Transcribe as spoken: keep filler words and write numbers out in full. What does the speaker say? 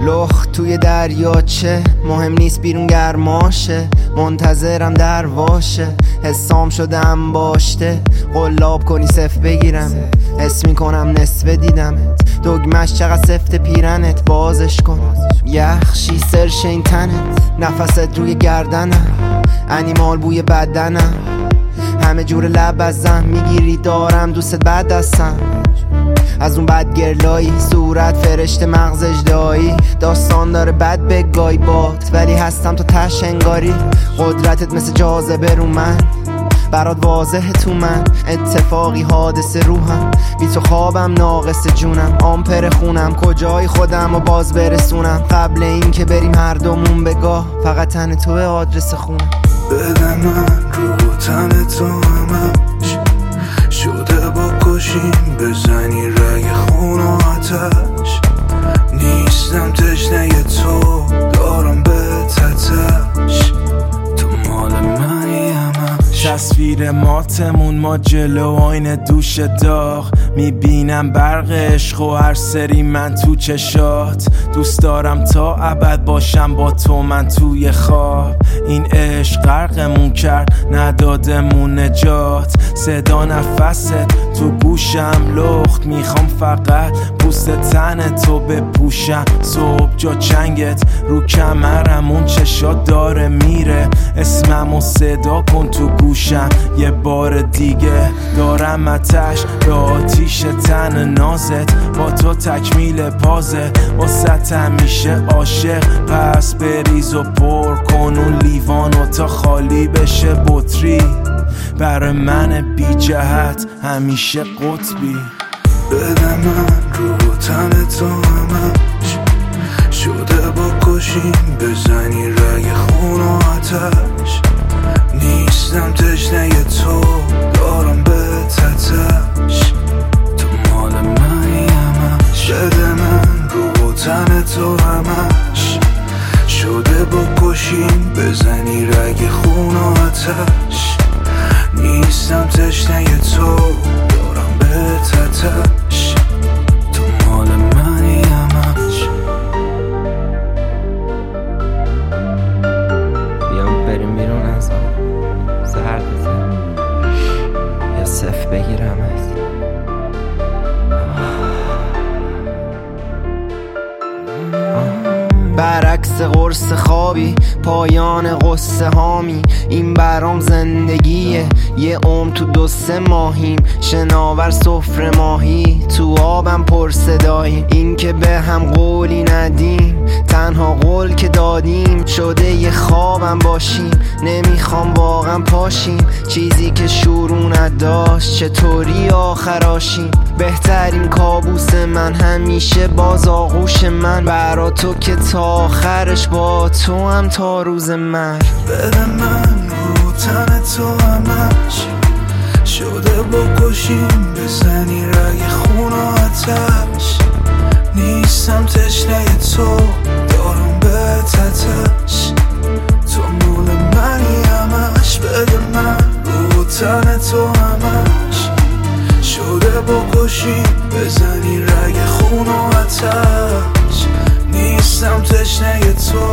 لخت توی دریاچه، مهم نیست بیرون گرماشه، منتظرم در واشه، حسام شدم باشته، قلاب کنی صف بگیرم، حس میکنم نصف دیدمت، دگمش چقدر سفت پیرنت، بازش کن یخشی سرش این تنت، نفست روی گردنم، انیمال بوی بدنم، همه جور لب ازم میگیری دارم دوست بد دستم، از اون بد گرلایی صورت فرشته مغز اجدایی، داستان داره بد بگای بات ولی هستم تو تش انگاری، قدرتت مثل جاذبه رو من برات واضحه تو من، اتفاقی حادثه روحم، بی تو خوابم ناقص جونم، آمپر خونم کجای خودم و باز برسونم، قبل این که بریم هر دومون بگاه فقط تن تو آدرس خونم. بده من رو تن تو همش شده با کشیم بزنی رگ خون و آتش، نیستم تشنه تو دارم به تتش، تو مال منی همش. تصویر ماتمون ما جلو آینه دوش داغ، میبینم برق عشق و هر سری من تو چشات، دوست دارم تا ابد باشم با تو من توی خواب، این عشق غرقمون کرد ندادمون نجات، صدا نفست تو گوشم لخت، میخوام فقط پوست تن تو بپوشم، صبح جا چنگت رو کمرم، اون چشات داره میره اسمم و صدا کن تو گوشم، یه بار دیگه دارم آتش به آتیش تن نازت، با تو تکمیل پازه واسه همیشه عاشق، پس بریز و پر کن اون لیوانو تا خالی بشه بطری، برای من بی جهت همیشه قطبی. بده من رو تن تو همش شده با کشیم بزنی رگ خون و آتش، نیستم تشنه تو دارم به تتش، تو مال منی همش. بده من رو تن تو همش شده با کشیم بزنی رگ خون و آتش، نیستم تشنه تو دارم به تتش، تو مال منی همش. بیام بریم بیرون از آن سردته یا صف بگیرم از برعکس قرص خوابی پایان قصه هامی، این برام زندگیه یه عمر تو دو سه ماهیم، شناور سفره ماهی تو آبم پر صدایی، این که به هم قولی ندیم تنها قول که دادیم، شده یه خوابم باشیم نمیخوام واقعا پاشیم، چیزی که شروع نداشت چطوری آخراشیم، بهترین کابوس من همیشه باز آغوش من، برا تو که تا آخرش با تو هم تا روز مرگ. بده من رو تن تو همش شده با کشیم بزنی رگ خون و آتش، نیستم تشنه تو دارم به تتش، تو مول منی همش. بده من رو تن تو همش شده با کشیم بزنی رگ خون و آتش، نیستم تشنه تو